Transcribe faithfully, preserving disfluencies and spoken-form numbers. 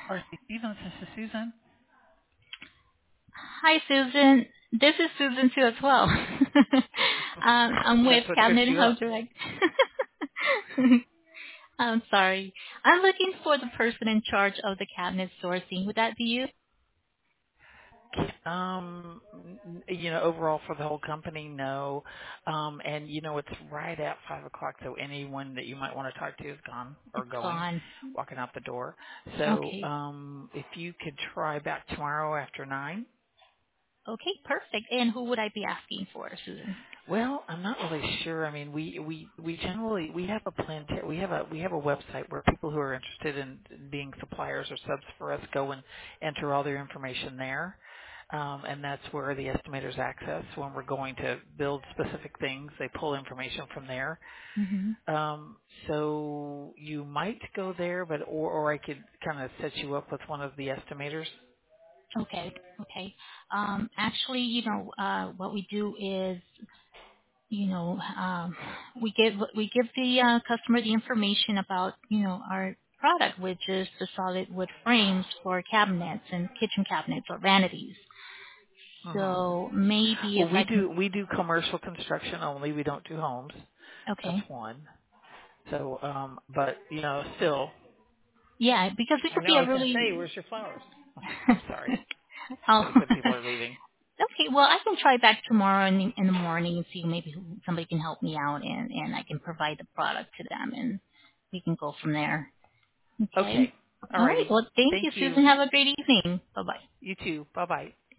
Parsley Stevens, this is Susan. Hi, Susan. This is Susan too as well. um, I'm with That's what trips Cabinet you Hub up. Direct. I'm sorry. I'm looking for the person in charge of the cabinet sourcing. Would that be you? Um, n- you know, overall for the whole company, no. Um, and you know, it's right at five o'clock, so anyone that you might want to talk to is gone or It's going, gone. walking out the door. So, Okay. um, if you could try back tomorrow after nine. Okay, perfect. And who would I be asking for, Susan? Well, I'm not really sure. I mean, we we we generally we have a plan. We have a we have a website where people who are interested in being suppliers or subs for us go and enter all their information there, um, and that's where the estimators access when we're going to build specific things. They pull information from there. Mm-hmm. Um, so you might go there, but or or I could kind of set you up with one of the estimators. Okay, okay. Um, actually, you know, uh, what we do is you know, um, we give we give the uh, customer the information about you know our product, which is the solid wood frames for cabinets and kitchen cabinets or vanities. Uh-huh. So maybe if Well, I we can, do we do commercial construction only. We don't do homes. That's okay, one. So, um, but you know, still, yeah, because it I could know be I a was going to really. say, where's your flowers? I'm sorry. Oh, So some people are leaving. okay. Well, I can try back tomorrow in the, in the morning and see maybe who- somebody can help me out and and I can provide the product to them and we can go from there. Okay. Okay. All All right. righty. Well, thank Thank you, you. Susan. Have a great evening. Bye bye. You too. Bye bye.